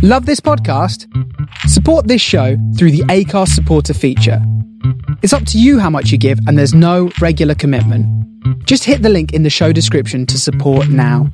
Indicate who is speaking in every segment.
Speaker 1: Love this podcast? Support this show through the Acast supporter feature. It's up to you how much you give, and there's no regular commitment. Just hit the link in the show description to support now.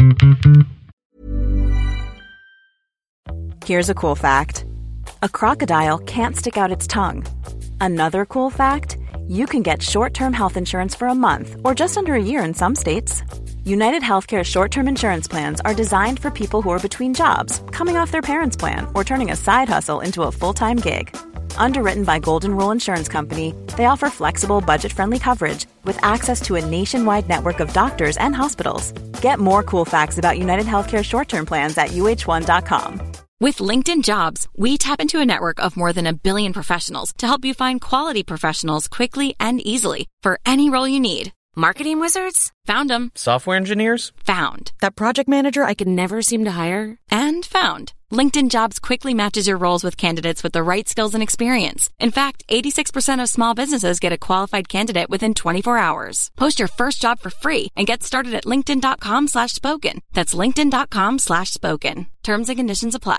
Speaker 2: Here's a cool fact. A crocodile can't stick out its tongue. Another cool fact, you can get short-term health insurance for a month or just under a year in some states. United Healthcare short-term insurance plans are designed for people who are between jobs, coming off their parents' plan, or turning a side hustle into a full-time gig. Underwritten by Golden Rule Insurance Company, they offer flexible, budget-friendly coverage with access to a nationwide network of doctors and hospitals. Get more cool facts about United Healthcare short-term plans at uh1.com.
Speaker 3: With LinkedIn Jobs, we tap into a network of more than 1 billion professionals to help you find quality professionals quickly and easily for any role you need.
Speaker 4: Marketing wizards?
Speaker 3: Found them.
Speaker 5: Software engineers?
Speaker 3: Found.
Speaker 4: That project manager I could never seem to hire?
Speaker 3: And found. LinkedIn Jobs quickly matches your roles with candidates with the right skills and experience. In fact, 86% of small businesses get a qualified candidate within 24 hours. Post your first job for free and get started at linkedin.com/spoken. That's linkedin.com/spoken. Terms and conditions apply.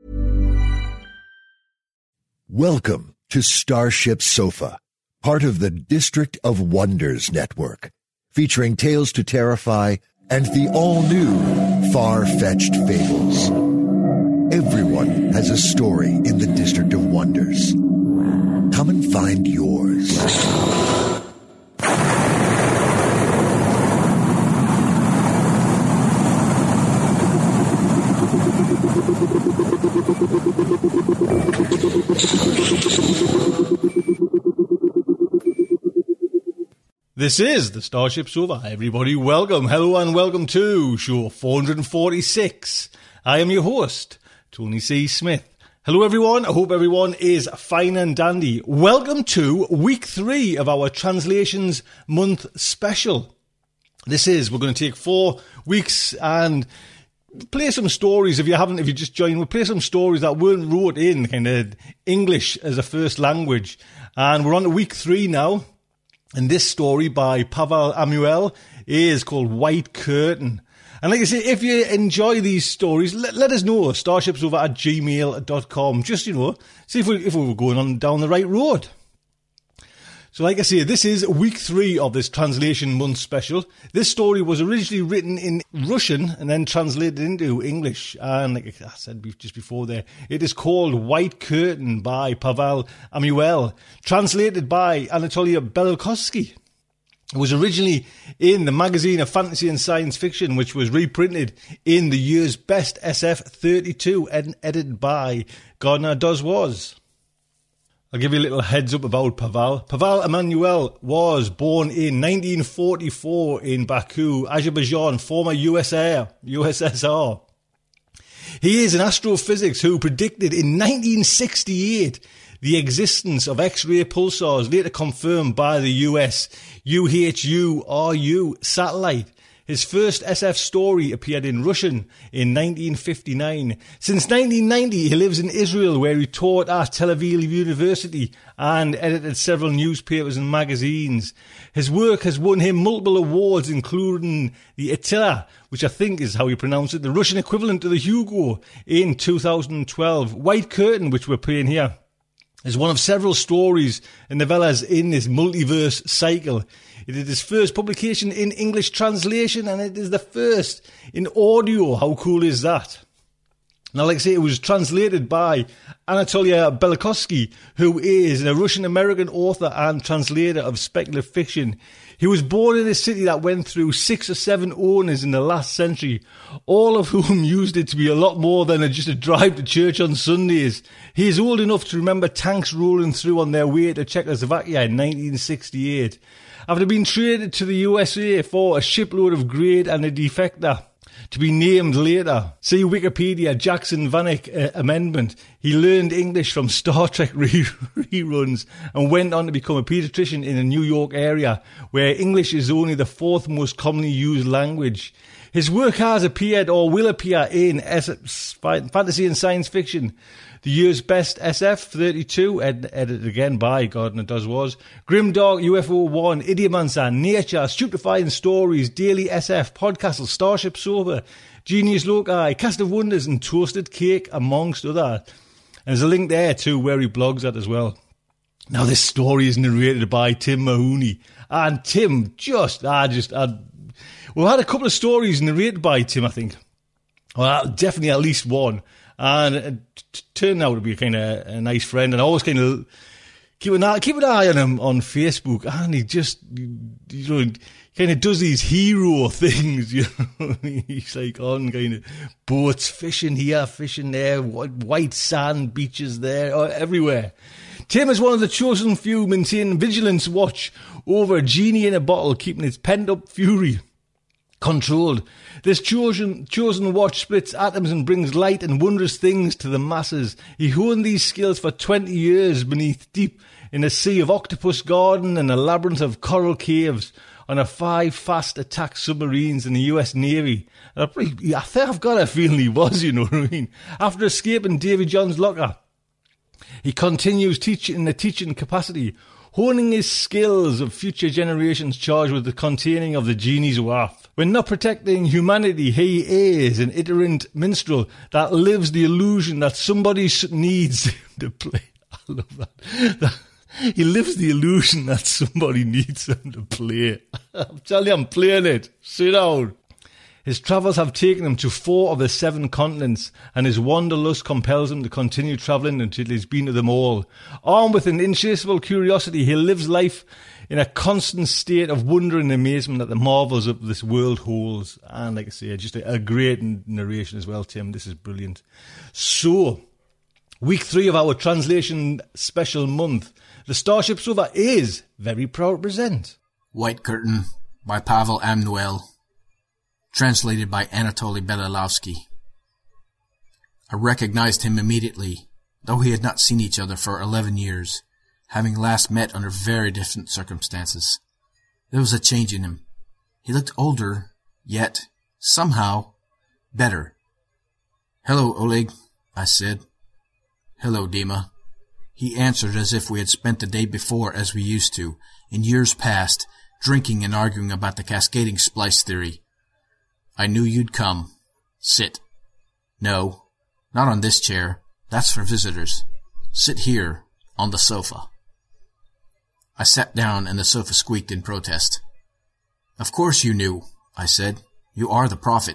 Speaker 6: Welcome to Starship Sofa, part of the District of Wonders network, featuring Tales to Terrify and the all-new Far-Fetched Fables. Everyone has a story in the District of Wonders. Come and find yours.
Speaker 7: This is the Starship Sofa. Everybody, welcome, hello, and welcome to show 446. I am your host, Tony C. Smith. Hello, everyone. I hope everyone is fine and dandy. Welcome to week 3 of our Translations Month special. We're going to take 4 weeks and play some stories. If you just joined, we'll play some stories that weren't wrote in kind of English as a first language. And we're on to week 3 now. And this story by Pavel Amuel is called White Curtain. And like I say, if you enjoy these stories, let us know, starshipsover@gmail.com. Just, see if we were going on down the right road. So like I say, this is week 3 of this Translation Month special. This story was originally written in Russian and then translated into English. And like I said just before there, it is called White Curtain by Pavel Amuel, translated by Anatoly Belikovsky. It was originally in the Magazine of Fantasy and Science Fiction, which was reprinted in the year's Best SF 32 and edited by Gardner Dozois. I'll give you a little heads up about Pavel. Pavel Emanuel was born in 1944 in Baku, Azerbaijan, former USSR. He is an astrophysics who predicted in 1968 the existence of X-ray pulsars, later confirmed by the US UHU-RU satellite. His first SF story appeared in Russian in 1959. Since 1990, he lives in Israel, where he taught at Tel Aviv University and edited several newspapers and magazines. His work has won him multiple awards, including the Attila, which I think is how you pronounce it, the Russian equivalent to the Hugo, in 2012. White Curtain, which we're playing here, is one of several stories and novellas in this multiverse cycle. It is his first publication in English translation, and it is the first in audio. How cool is that? Now, like I say, it was translated by Anatoly Belikovsky, who is a Russian-American author and translator of speculative fiction. He was born in a city that went through 6 or 7 owners in the last century, all of whom used it to be a lot more than just a drive to church on Sundays. He is old enough to remember tanks rolling through on their way to Czechoslovakia in 1968. After being traded to the USA for a shipload of grade and a defector, to be named later. See Wikipedia, Jackson Vanik amendment. He learned English from Star Trek reruns and went on to become a paediatrician in the New York area, where English is only the 4th most commonly used language. His work has appeared or will appear in fantasy and science fiction. The year's Best SF 32, edited again by Gardner Dozois, Grimdark, UFO 1, Idiomancer, Nature, Stupefying Stories, Daily SF, Podcastle, Starship Sofa, Genius Loci, Cast of Wonders and Toasted Cake, amongst others. And there's a link there to where he blogs at as well. Now, this story is narrated by Tim Mahoney. And Tim we had a couple of stories narrated by Tim, I think. Well, definitely at least one. And it turned out to be kind of a nice friend. And I always kind of keep an eye on him on Facebook. And he just, kind of does these hero things, He's like on kind of boats, fishing here, fishing there, white sand beaches there, everywhere. Tim is one of the chosen few maintaining vigilance watch over a genie in a bottle, keeping its pent-up fury controlled. This chosen watch splits atoms and brings light and wondrous things to the masses. He honed these skills for 20 years beneath deep in a sea of octopus garden and a labyrinth of coral caves on a 5 fast attack submarines in the US Navy. I think I've got a feeling he was, you know what I mean? After escaping Davy John's locker, he continues teaching in a teaching capacity, honing his skills of future generations charged with the containing of the genie's wrath. When not protecting humanity, he is an itinerant minstrel that lives the illusion that somebody needs to play. I love that. He lives the illusion that somebody needs him to play. I'm telling you, I'm playing it. Sit down. His travels have taken him to 4 of the 7 continents, and his wanderlust compels him to continue travelling until he's been to them all. Armed with an insatiable curiosity, he lives life in a constant state of wonder and amazement at the marvels of this world holds. And like I say, just a great narration as well, Tim. This is brilliant. So, week 3 of our translation special month. The Starship Sofa is very proud to present
Speaker 5: White Curtain by Pavel Amnuel, translated by Anatoly Belilovsky. I recognized him immediately, though we had not seen each other for 11 years, having last met under very different circumstances. There was a change in him. He looked older, yet, somehow, better. "Hello, Oleg," I said. "Hello, Dima." He answered as if we had spent the day before as we used to, in years past, drinking and arguing about the cascading splice theory. "I knew you'd come. Sit." "No, not on this chair. That's for visitors. Sit here, on the sofa." I sat down and the sofa squeaked in protest. "Of course you knew," I said. "You are the prophet."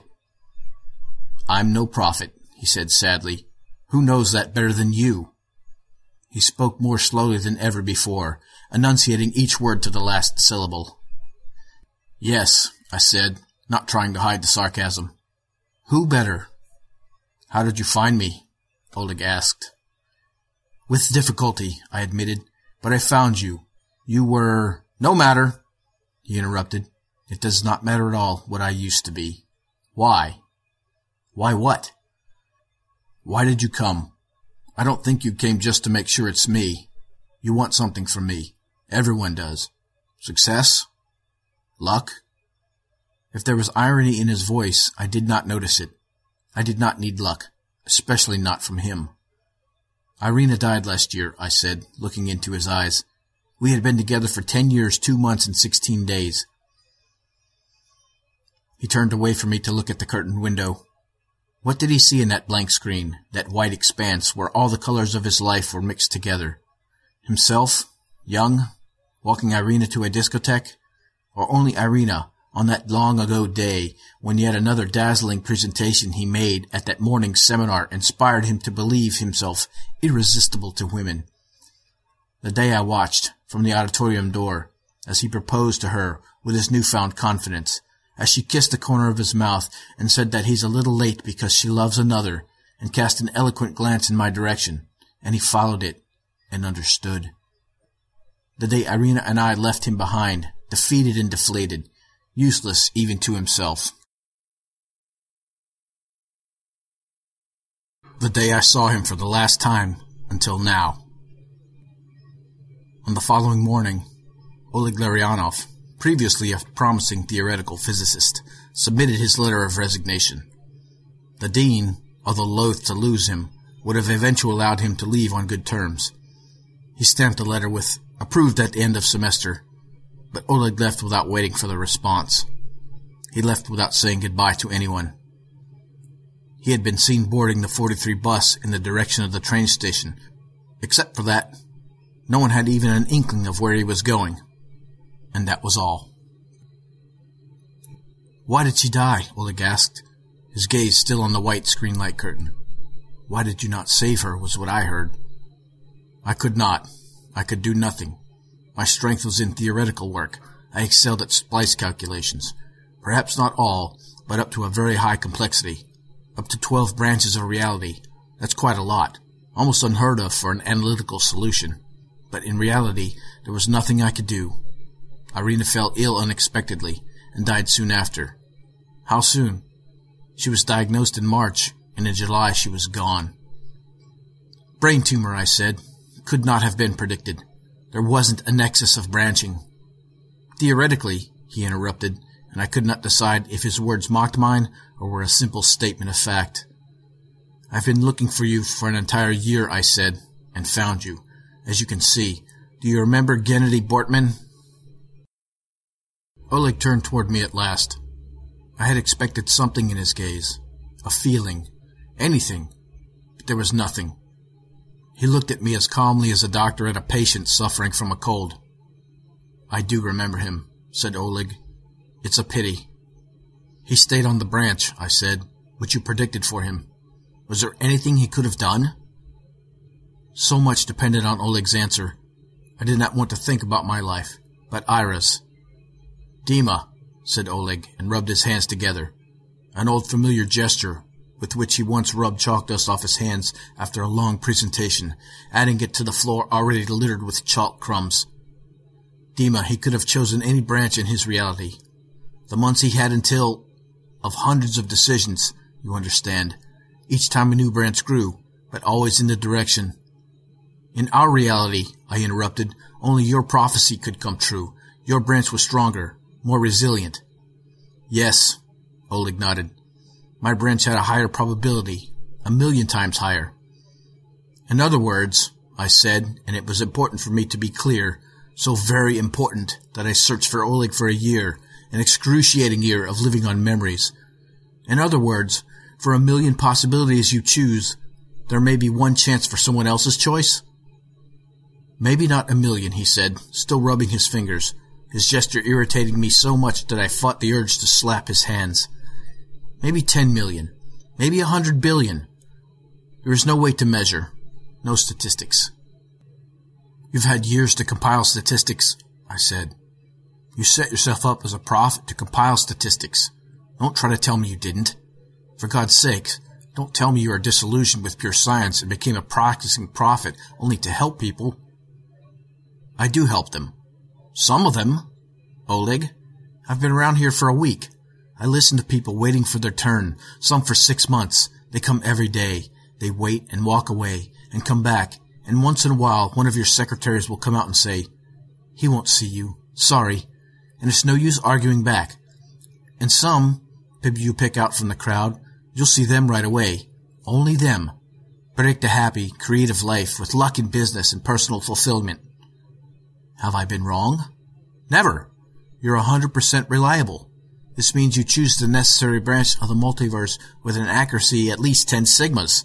Speaker 5: "I'm no prophet," he said sadly. "Who knows that better than you?" He spoke more slowly than ever before, enunciating each word to the last syllable. "Yes," I said, not trying to hide the sarcasm. "Who better?" "How did you find me?" Oleg asked. "With difficulty," I admitted, "but I found you. You were—" "No matter," he interrupted. "It does not matter at all what I used to be." "Why?" "Why what?" "Why did you come? I don't think you came just to make sure it's me. You want something from me. Everyone does. Success? Luck?" If there was irony in his voice, I did not notice it. I did not need luck, especially not from him. "Irina died last year," I said, looking into his eyes. "We had been together for 10 years, 2 months, and 16 days. He turned away from me to look at the curtained window. What did he see in that blank screen, that white expanse where all the colors of his life were mixed together? Himself, young, walking Irina to a discotheque? Or only Irina, on that long-ago day when yet another dazzling presentation he made at that morning's seminar inspired him to believe himself irresistible to women? The day I watched, from the auditorium door, as he proposed to her with his newfound confidence, as she kissed the corner of his mouth and said that he's a little late because she loves another, and cast an eloquent glance in my direction, and he followed it and understood. The day Irina and I left him behind, defeated and deflated, useless even to himself. The day I saw him for the last time until now. On the following morning, Oleg Larionov, previously a promising theoretical physicist, submitted his letter of resignation. The dean, although loath to lose him, would have eventually allowed him to leave on good terms. He stamped the letter with "approved at the end of semester," but Oleg left without waiting for the response. He left without saying goodbye to anyone. He had been seen boarding the 43 bus in the direction of the train station. Except for that, no one had even an inkling of where he was going. And that was all. "Why did she die?" Oleg asked, his gaze still on the white screen light curtain. "Why did you not save her?" was what I heard. "I could not. I could do nothing. My strength was in theoretical work. I excelled at splice calculations. Perhaps not all, but up to a very high complexity. Up to 12 branches of reality. That's quite a lot. Almost unheard of for an analytical solution. But in reality, there was nothing I could do. Irina fell ill unexpectedly and died soon after. How soon? She was diagnosed in March, and in July she was gone. "Brain tumor," I said. "Could not have been predicted. There wasn't a nexus of branching." "Theoretically," he interrupted, and I could not decide if his words mocked mine or were a simple statement of fact. "I've been looking for you for an entire year," I said, "and found you. As you can see. Do you remember Gennady Bortman?" Oleg turned toward me at last. I had expected something in his gaze. A feeling. Anything. But there was nothing. He looked at me as calmly as a doctor at a patient suffering from a cold. "I do remember him," said Oleg. "It's a pity." "He stayed on the branch," I said, "which you predicted for him. Was there anything he could have done?" So much depended on Oleg's answer. I did not want to think about my life, but Ira's. "Dima," said Oleg, and rubbed his hands together. An old familiar gesture with which he once rubbed chalk dust off his hands after a long presentation, adding it to the floor already littered with chalk crumbs. Dima, he could have chosen any branch in his reality. The months he had until... of hundreds of decisions, you understand. Each time a new branch grew, but always in the direction. "In our reality," I interrupted, "only your prophecy could come true. Your branch was stronger, more resilient." "Yes," Oleg nodded. "My branch had a higher probability, 1,000,000 times higher." "In other words," I said, and it was important for me to be clear, so very important that I searched for Oleg for a year, an excruciating year of living on memories. "In other words, for 1,000,000 possibilities you choose, there may be one chance for someone else's choice?" "Maybe not 1,000,000, he said, still rubbing his fingers, his gesture irritating me so much that I fought the urge to slap his hands. "Maybe 10,000,000, maybe 100 billion. There is no way to measure, no statistics." "You've had years to compile statistics," I said. "You set yourself up as a prophet to compile statistics. Don't try to tell me you didn't. For God's sake, don't tell me you are disillusioned with pure science and became a practicing prophet only to help people." "I do help them. Some of them. Oleg, I've been around here for a week. I listen to people waiting for their turn, some for 6 months. They come every day. They wait and walk away and come back, and once in a while one of your secretaries will come out and say, 'He won't see you. Sorry.' And it's no use arguing back. And some people you pick out from the crowd, you'll see them right away. Only them. Predict a happy, creative life with luck in business and personal fulfillment. Have I been wrong? Never. You're 100% reliable. This means you choose the necessary branch of the multiverse with an accuracy at least 10 sigmas.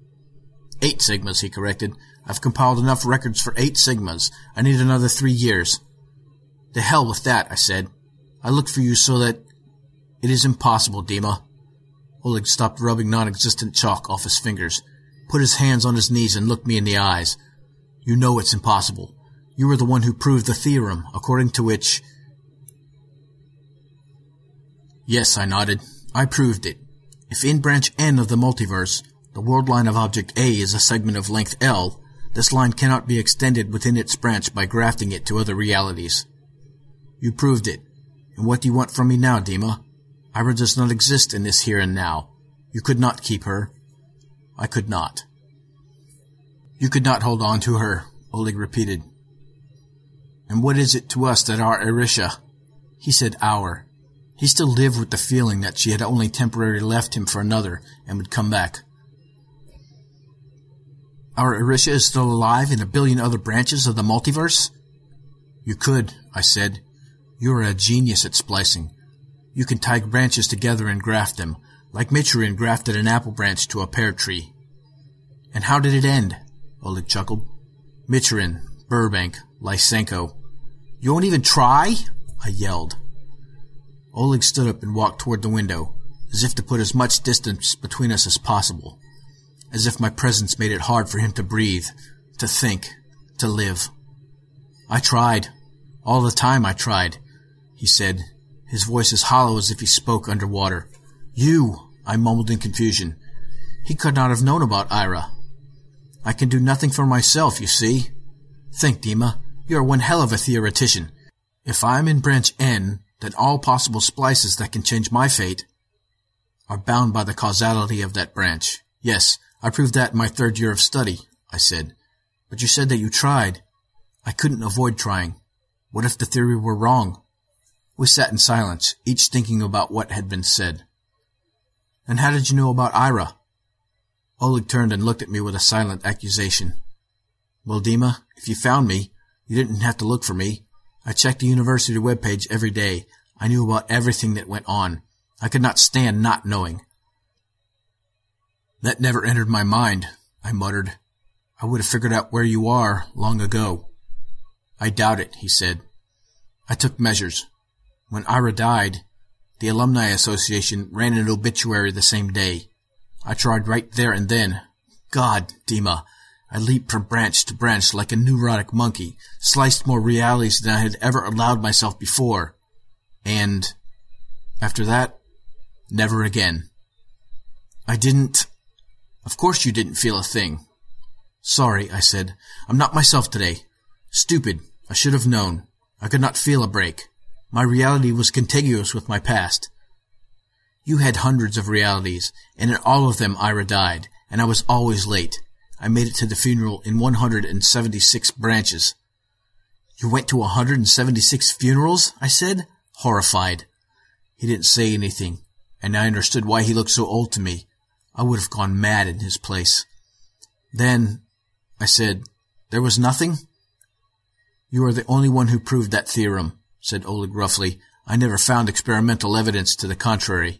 Speaker 5: 8 sigmas, he corrected. I've compiled enough records for 8 sigmas. I need another 3 years. The hell with that, I said. I look for you so that... It is impossible, Dima. Oleg stopped rubbing non-existent chalk off his fingers, put his hands on his knees and looked me in the eyes. You know it's impossible. You were the one who proved the theorem, according to which... Yes, I nodded. I proved it. If in branch N of the multiverse, the world line of object A is a segment of length L, this line cannot be extended within its branch by grafting it to other realities. You proved it. And what do you want from me now, Dima? Ira does not exist in this here and now. You could not keep her. I could not. You could not hold on to her, Oleg repeated. And what is it to us that our Irisha? He said our. He still lived with the feeling that she had only temporarily left him for another and would come back. Our Irisha is still alive in 1 billion other branches of the multiverse? You could, I said. You are a genius at splicing. You can tie branches together and graft them, like Miturin grafted an apple branch to a pear tree. And how did it end? Oleg chuckled. Miturin, Burbank, Lysenko. You won't even try? I yelled. Oleg stood up and walked toward the window, as if to put as much distance between us as possible, as if my presence made it hard for him to breathe, to think, to live. I tried. All the time I tried, he said, his voice as hollow as if he spoke underwater. You, I mumbled in confusion. He could not have known about Ira. I can do nothing for myself, you see. Think, Dima, you are one hell of a theoretician. If I am in branch N, then all possible splices that can change my fate are bound by the causality of that branch. Yes, I proved that in my 3rd year of study, I said. But you said that you tried. I couldn't avoid trying. What if the theory were wrong? We sat in silence, each thinking about what had been said. And how did you know about Ira? Oleg turned and looked at me with a silent accusation. Well, Dima, if you found me, you didn't have to look for me. I checked the university webpage every day. I knew about everything that went on. I could not stand not knowing. That never entered my mind, I muttered. I would have figured out where you are long ago. I doubt it, he said. I took measures. When Ira died, the Alumni Association ran an obituary the same day. I tried right there and then. God, Dima, I leaped from branch to branch like a neurotic monkey, sliced more realities than I had ever allowed myself before. And after that, never again. I didn't... Of course you didn't feel a thing. Sorry, I said. I'm not myself today. Stupid. I should have known. I could not feel a break. My reality was contiguous with my past. You had hundreds of realities, and in all of them Ira died, and I was always late. I made it to the funeral in 176 branches. You went to 176 funerals? I said, horrified. He didn't say anything, and I understood why he looked so old to me. I would have gone mad in his place. Then, I said, there was nothing? You are the only one who proved that theorem, said Oleg roughly. I never found experimental evidence to the contrary.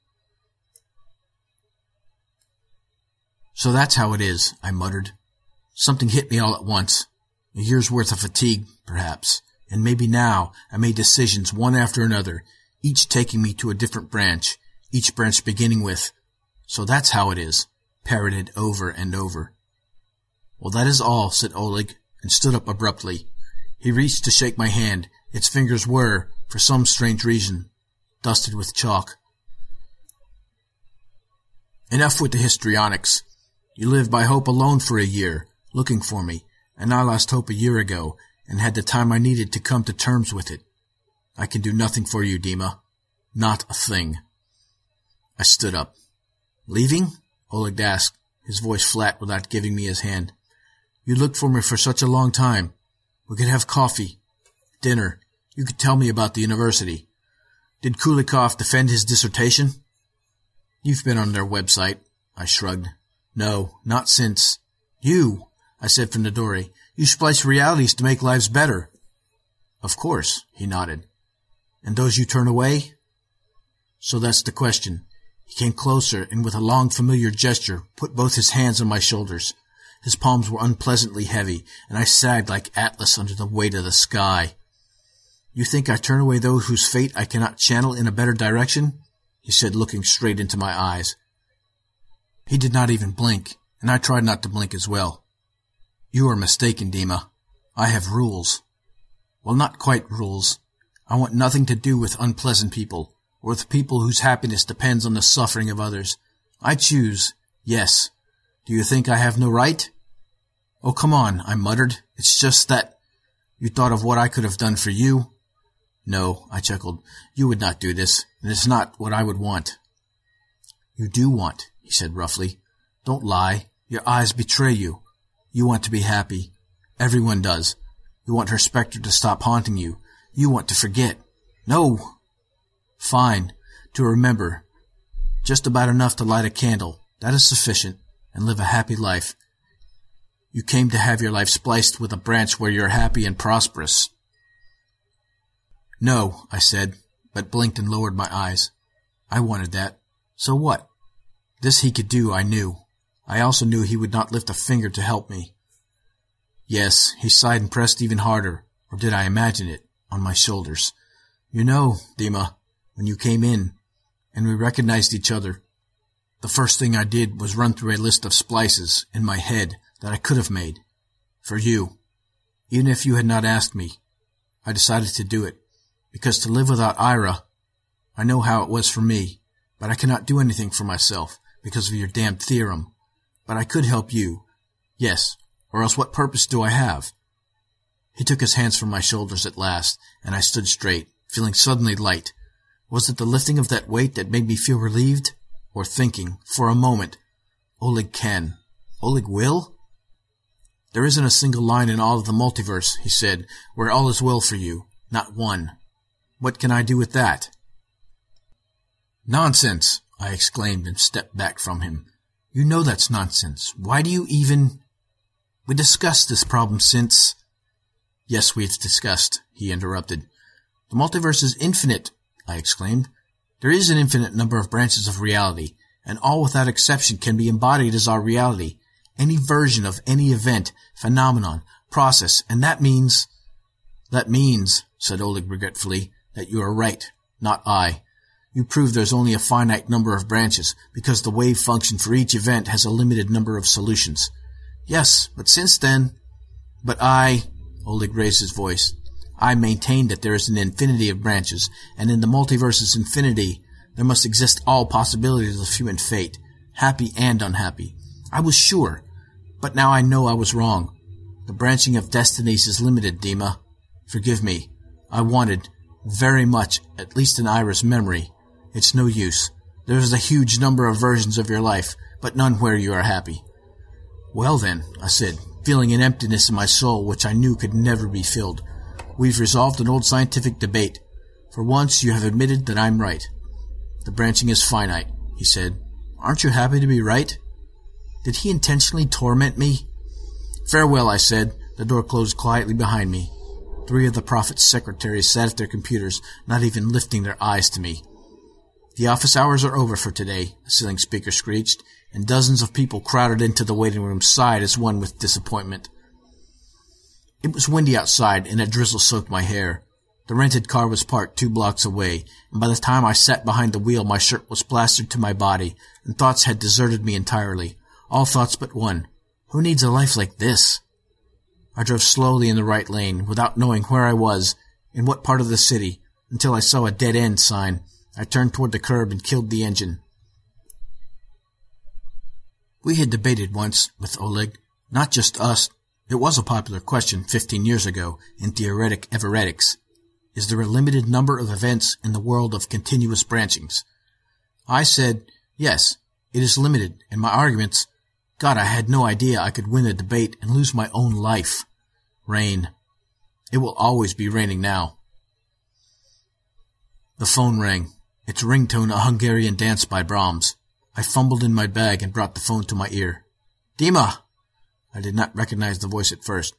Speaker 5: So that's how it is, I muttered. Something hit me all at once. A year's worth of fatigue, perhaps. And maybe now I made decisions one after another, each taking me to a different branch, each branch beginning with, so that's how it is, parroted over and over. Well, that is all, said Oleg, and stood up abruptly. He reached to shake my hand. Its fingers were, for some strange reason, dusted with chalk. Enough with the histrionics. You lived by hope alone for a year, looking for me, and I lost hope a year ago, and had the time I needed to come to terms with it. I can do nothing for you, Dima. Not a thing. I stood up. Leaving? Oleg asked, his voice flat without giving me his hand. You looked for me for such a long time. We could have coffee, dinner. You could tell me about the university. Did Kulikov defend his dissertation? You've been on their website, I shrugged. No, not since. You, I said from the doorway, you splice realities to make lives better. Of course, he nodded. And those you turn away? So that's the question. He came closer and with a long familiar gesture put both his hands on my shoulders. His palms were unpleasantly heavy, and I sagged like Atlas under the weight of the sky. You think I turn away those whose fate I cannot channel in a better direction? He said, looking straight into my eyes. He did not even blink, and I tried not to blink as well. You are mistaken, Dima. I have rules. Well, not quite rules. I want nothing to do with unpleasant people, or with people whose happiness depends on the suffering of others. I choose, yes. Do you think I have no right? Oh, come on, I muttered. It's just that... You thought of what I could have done for you? No, I chuckled. You would not do this, and it's not what I would want. You do want, he said roughly. Don't lie. Your eyes betray you. You want to be happy. Everyone does. You want her specter to stop haunting you. You want to forget. No. Fine. To remember. Just about enough to light a candle. That is sufficient. And live a happy life. You came to have your life spliced with a branch where you're happy and prosperous. No, I said, but blinked and lowered my eyes. I wanted that. So what? This he could do, I knew. I also knew he would not lift a finger to help me. Yes, he sighed and pressed even harder, or did I imagine it, on my shoulders. You know, Dima, when you came in, and we recognized each other, the first thing I did was run through a list of splices in my head that I could have made. For you. Even if you had not asked me, I decided to do it, because to live without Ira, I know how it was for me, but I cannot do anything for myself because of your damned theorem. But I could help you. Yes, or else what purpose do I have? He took his hands from my shoulders at last, and I stood straight, feeling suddenly light. Was it the lifting of that weight that made me feel relieved? Or thinking, for a moment, Oleg can. Oleg will? There isn't a single line in all of the multiverse, he said, where all is well for you. Not one. What can I do with that? Nonsense, I exclaimed and stepped back from him. You know that's nonsense. Why do you even... We discussed this problem since... Yes, we've discussed, he interrupted. The multiverse is infinite, I exclaimed. There is an infinite number of branches of reality, and all without exception can be embodied as our reality. Any version of any event, phenomenon, process, and that means... That means, said Oleg regretfully, that you are right, not I. You prove there's only a finite number of branches, because the wave function for each event has a limited number of solutions. Yes, but since then... But I... Oleg raised his voice. I maintain that there is an infinity of branches, and in the multiverse's infinity, there must exist all possibilities of human fate, happy and unhappy. I was sure, but now I know I was wrong. The branching of destinies is limited, Dima. Forgive me. I wanted, very much, at least in Ira's memory. It's no use. There is a huge number of versions of your life, but none where you are happy. Well then, I said, feeling an emptiness in my soul which I knew could never be filled. We've resolved an old scientific debate. For once you have admitted that I'm right. The branching is finite, he said. Aren't you happy to be right? Did he intentionally torment me? Farewell, I said. The door closed quietly behind me. 3 of the Prophet's secretaries sat at their computers, not even lifting their eyes to me. The office hours are over for today, the ceiling speaker screeched, and dozens of people crowded into the waiting room sighed as one with disappointment. It was windy outside, and a drizzle soaked my hair. The rented car was parked 2 blocks away, and by the time I sat behind the wheel my shirt was plastered to my body, and thoughts had deserted me entirely. All thoughts but one. Who needs a life like this? I drove slowly in the right lane, without knowing where I was, in what part of the city, until I saw a dead-end sign. I turned toward the curb and killed the engine. We had debated once, with Oleg, not just us. It was a popular question 15 years ago in theoretic everetics. Is there a limited number of events in the world of continuous branchings? I said, yes, it is limited, and my arguments... God, I had no idea I could win a debate and lose my own life. Rain. It will always be raining now. The phone rang. Its ringtone a Hungarian dance by Brahms. I fumbled in my bag and brought the phone to my ear. Dima! I did not recognize the voice at first.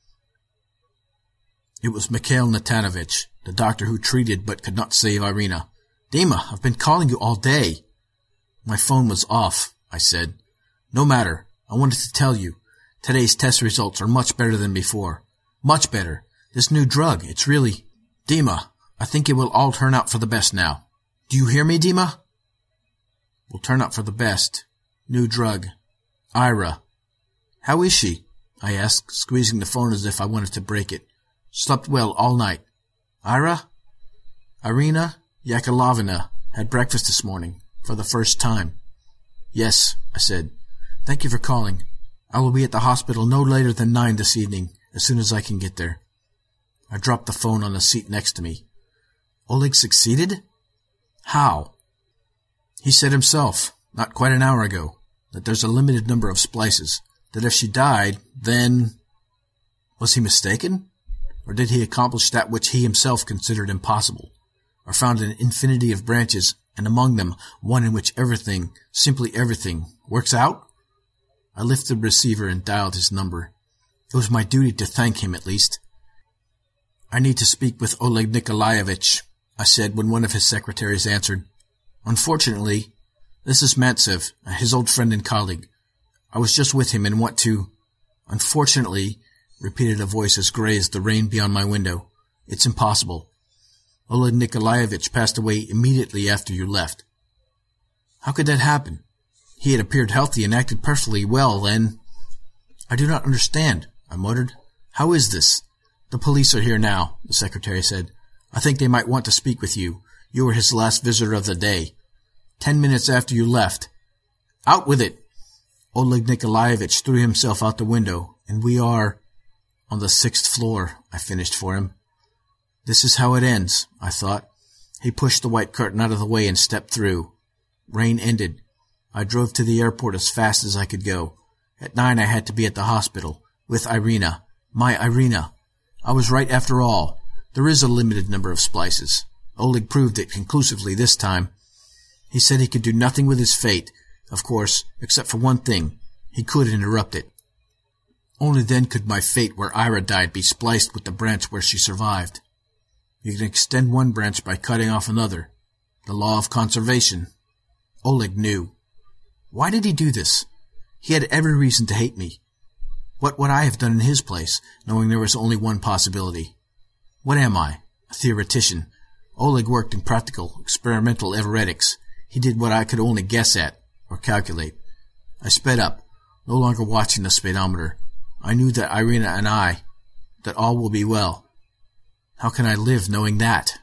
Speaker 5: It was Mikhail Natanovich, the doctor who treated but could not save Irina. Dima, I've been calling you all day. My phone was off, I said. No matter. I wanted to tell you. Today's test results are much better than before. Much better. This new drug, it's really... Dima, I think it will all turn out for the best now. Do you hear me, Dima? Will turn out for the best. New drug. Ira. How is she? I asked, squeezing the phone as if I wanted to break it. Slept well all night. Ira? Irina Yakovlevna had breakfast this morning, for the first time. Yes, I said. Thank you for calling. I will be at the hospital no later than 9 this evening, as soon as I can get there. I dropped the phone on the seat next to me. Oleg succeeded? How? He said himself, not quite an hour ago, that there's a limited number of splices, that if she died, then... Was he mistaken? Or did he accomplish that which he himself considered impossible? Or found an infinity of branches, and among them one in which everything, simply everything, works out? I lifted the receiver and dialed his number. It was my duty to thank him, at least. I need to speak with Oleg Nikolaevich, I said when one of his secretaries answered. Unfortunately, This is Mantsev, his old friend and colleague. I was just with him and want to... Unfortunately, repeated a voice as gray as the rain beyond my window. It's impossible. Oleg Nikolaevich passed away immediately after you left. How could that happen? He had appeared healthy and acted perfectly well, and... I do not understand, I muttered. How is this? The police are here now, the secretary said. I think they might want to speak with you. You were his last visitor of the day. 10 minutes after you left. Out with it! Oleg Nikolaevich threw himself out the window, and we are... on the 6th floor, I finished for him. This is how it ends, I thought. He pushed the white curtain out of the way and stepped through. Rain ended. I drove to the airport as fast as I could go. At 9 I had to be at the hospital, with Irina. My Irina. I was right after all. There is a limited number of splices. Oleg proved it conclusively this time. He said he could do nothing with his fate, of course, except for one thing. He could interrupt it. Only then could my fate where Ira died be spliced with the branch where she survived. You can extend one branch by cutting off another. The law of conservation. Oleg knew. Why did he do this? He had every reason to hate me. What would I have done in his place, knowing there was only one possibility? What am I? A theoretician. Oleg worked in practical, experimental everetics. He did what I could only guess at, or calculate. I sped up, no longer watching the speedometer. I knew that Irina and that all will be well. How can I live knowing that?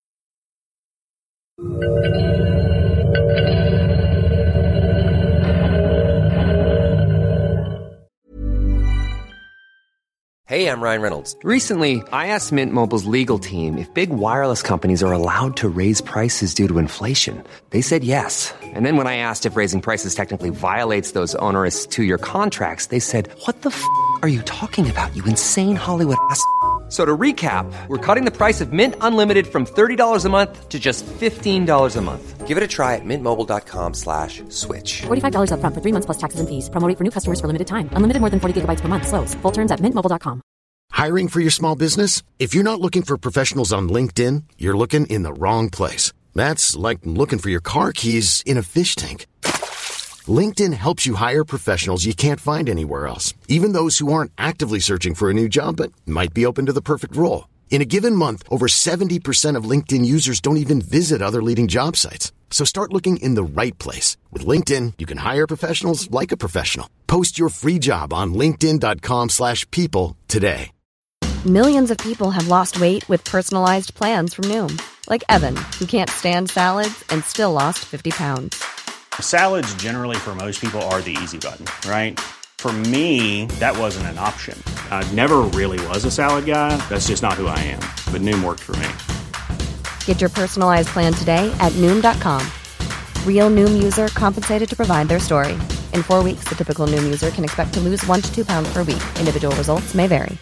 Speaker 8: Hey, I'm Ryan Reynolds. Recently, I asked Mint Mobile's legal team if big wireless companies are allowed to raise prices due to inflation. They said yes. And then when I asked if raising prices technically violates those onerous 2-year contracts, they said, "What the f*** are you talking about, you insane Hollywood ass?" So to recap, we're cutting the price of Mint Unlimited from $30 a month to just $15 a month. Give it a try at mintmobile.com/switch.
Speaker 4: $45 up front for 3 months plus taxes and fees. Promo rate for new customers for limited time. Unlimited more than 40 gigabytes per month. Slows full terms at mintmobile.com.
Speaker 9: Hiring for your small business? If you're not looking for professionals on LinkedIn, you're looking in the wrong place. That's like looking for your car keys in a fish tank. LinkedIn helps you hire professionals you can't find anywhere else, even those who aren't actively searching for a new job but might be open to the perfect role. In a given month, over 70% of LinkedIn users don't even visit other leading job sites. So start looking in the right place. With LinkedIn, you can hire professionals like a professional. Post your free job on linkedin.com/people today.
Speaker 10: Millions of people have lost weight with personalized plans from Noom. Like Evan, who can't stand salads and still lost 50 pounds.
Speaker 11: Salads generally for most people are the easy button, right? For me, that wasn't an option. I never really was a salad guy. That's just not who I am. But Noom worked for me.
Speaker 10: Get your personalized plan today at Noom.com. Real Noom user compensated to provide their story. In 4 weeks, the typical Noom user can expect to lose 1 to 2 pounds per week. Individual results may vary.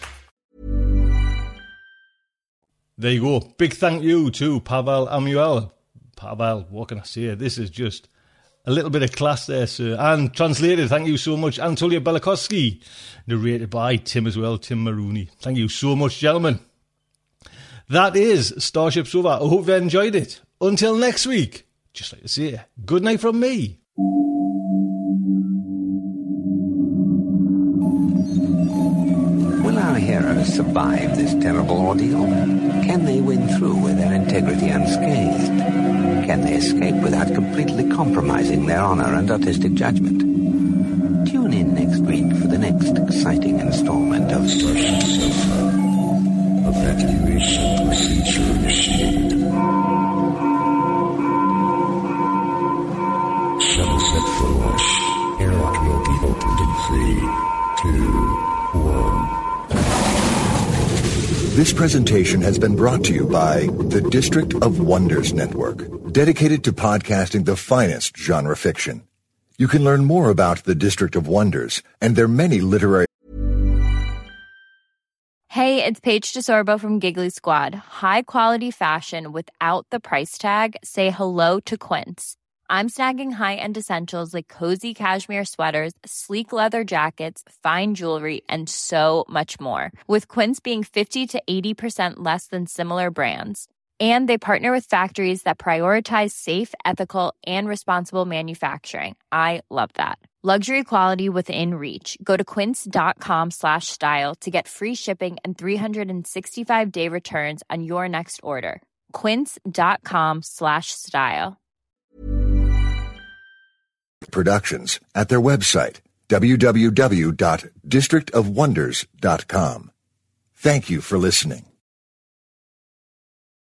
Speaker 7: There you go. Big thank you to Pavel Amuel. Pavel, what can I say? This is just a little bit of class there, sir. And translated, thank you so much, Anatolia Belakowski. Narrated by Tim as well, Tim Maroney. Thank you so much, gentlemen. That is Starship Sofa. I hope you enjoyed it. Until next week, just like to say, good night from me.
Speaker 12: Will our heroes survive this terrible ordeal? Can they win through with their integrity unscathed? Can they escape without completely compromising their honor and artistic judgment? Tune in next week for the next exciting installment of Starship Sofa. Evacuation procedure initiated. Shuttle set for launch. Airlock will be opened in 3, 2, 1.
Speaker 6: This presentation has been brought to you by the District of Wonders Network, dedicated to podcasting the finest genre fiction. You can learn more about the District of Wonders and their many literary...
Speaker 13: Hey, it's Paige DeSorbo from Giggly Squad. High quality fashion without the price tag. Say hello to Quince. I'm snagging high-end essentials like cozy cashmere sweaters, sleek leather jackets, fine jewelry, and so much more. With Quince being 50 to 80% less than similar brands. And they partner with factories that prioritize safe, ethical, and responsible manufacturing. I love that. Luxury quality within reach. Go to quince.com/style to get free shipping and 365-day returns on your next order. Quince.com/style.
Speaker 6: Productions at their website, www.districtofwonders.com. Thank you for listening.